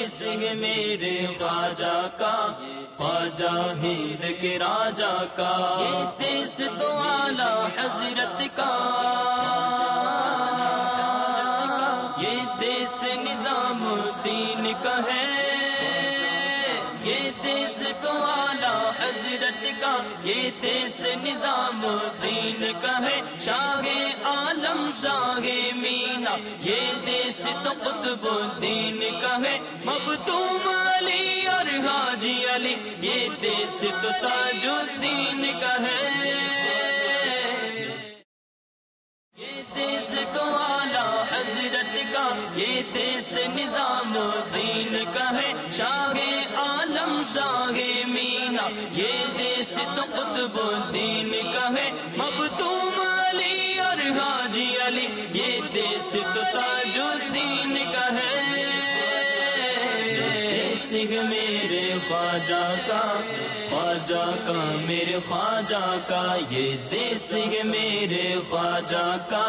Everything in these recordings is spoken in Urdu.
دیس ہے میرے خواجہ کا، خواجہ ہند کے راجا کا، یہ دیس تو اعلیٰ حضرت کا، یہ دیس نظام الدین کا ہے، یہ دیس تو اعلیٰ حضرت کا، یہ دیس نظام الدین کا ہے، شاہ عالم شاہ مینا، یہ دیس تو قطب الدین کا ہے، مختوم علی اور حاجی علی، یہ دیس تو تاج الدین کا ہے، یہ دیس تو اعلیٰ حضرت کا، یہ دیس نظام الدین کا ہے، شاہ عالم شاہ مینا، یہ دیس تو قطب الدین کا ہے، مختوم علی اور حاجی علی، یہ دیس تو تاج الدین کا ہے، دیس ہے میرے خواجہ کا، خواجہ کا میرے خواجہ کا، یہ دیس ہے میرے خواجہ کا،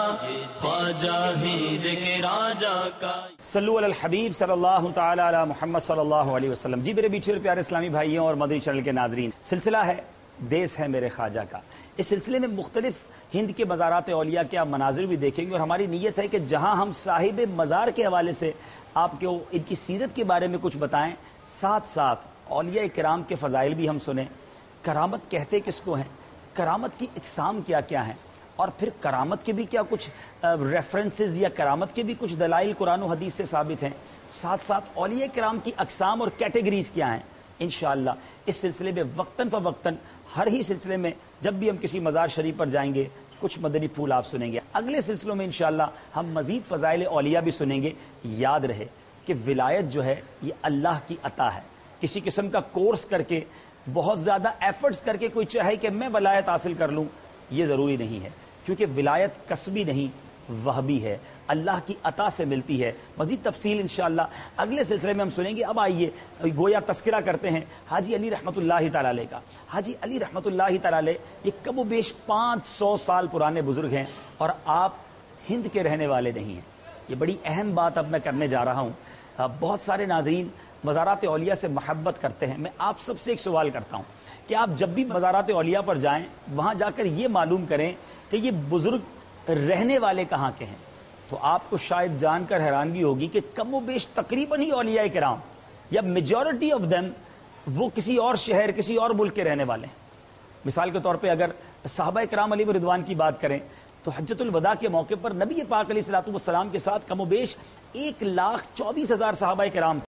خواجہ ہند کے راجا کا۔ صلو علی الحبیب صلی اللہ تعالی علی محمد صلی اللہ علیہ وسلم۔ جی میرے بیچھے پیارے اسلامی بھائیوں اور مدنی چینل کے ناظرین، سلسلہ ہے دیس ہے میرے خواجہ کا۔ اس سلسلے میں مختلف ہند کے مزارات اولیاء کے آپ مناظر بھی دیکھیں گے، اور ہماری نیت ہے کہ جہاں ہم صاحب مزار کے حوالے سے آپ کو ان کی سیرت کے بارے میں کچھ بتائیں، ساتھ ساتھ اولیاء کرام کے فضائل بھی ہم سنیں، کرامت کہتے کس کو ہیں، کرامت کی اقسام کیا کیا ہیں، اور پھر کرامت کے بھی کیا کچھ ریفرنسز یا کرامت کے بھی کچھ دلائل قرآن و حدیث سے ثابت ہیں، ساتھ ساتھ اولیاء کرام کی اقسام اور کیٹیگریز کیا ہیں۔ انشاءاللہ اس سلسلے میں وقتاً فوقتاً ہر ہی سلسلے میں جب بھی ہم کسی مزار شریف پر جائیں گے کچھ مدنی پھول آپ سنیں گے۔ اگلے سلسلوں میں انشاءاللہ ہم مزید فضائل اولیاء بھی سنیں گے۔ یاد رہے کہ ولایت جو ہے یہ اللہ کی عطا ہے، کسی قسم کا کورس کر کے بہت زیادہ ایفرٹس کر کے کوئی چاہے کہ میں ولایت حاصل کر لوں، یہ ضروری نہیں ہے، کیونکہ ولایت کسبی نہیں وہبی ہے، اللہ کی عطا سے ملتی ہے۔ مزید تفصیل انشاءاللہ اگلے سلسلے میں ہم سنیں گے۔ اب آئیے گویا تذکرہ کرتے ہیں حاجی علی رحمۃ اللہ تعالی علیہ کا۔ حاجی علی رحمۃ اللہ تعالی علیہ یہ کم و بیش 500 سال پرانے بزرگ ہیں، اور آپ ہند کے رہنے والے نہیں ہیں۔ یہ بڑی اہم بات اب میں کرنے جا رہا ہوں۔ بہت سارے ناظرین مزارات اولیاء سے محبت کرتے ہیں۔ میں آپ سب سے ایک سوال کرتا ہوں کہ آپ جب بھی مزارات اولیاء پر جائیں وہاں جا کر یہ معلوم کریں کہ یہ بزرگ رہنے والے کہاں کے ہیں، تو آپ کو شاید جان کر حیرانگی ہوگی کہ کم و بیش تقریباً ہی اولیاء کرام یا میجورٹی آف دیم وہ کسی اور شہر کسی اور ملک کے رہنے والے ہیں۔ مثال کے طور پہ اگر صحابہ کرام علیہ رضوان کی بات کریں تو حجۃ الوداع کے موقع پر نبی پاک علیہ الصلوۃ والسلام کے ساتھ کم و بیش 1,24,000 صحابہ کرام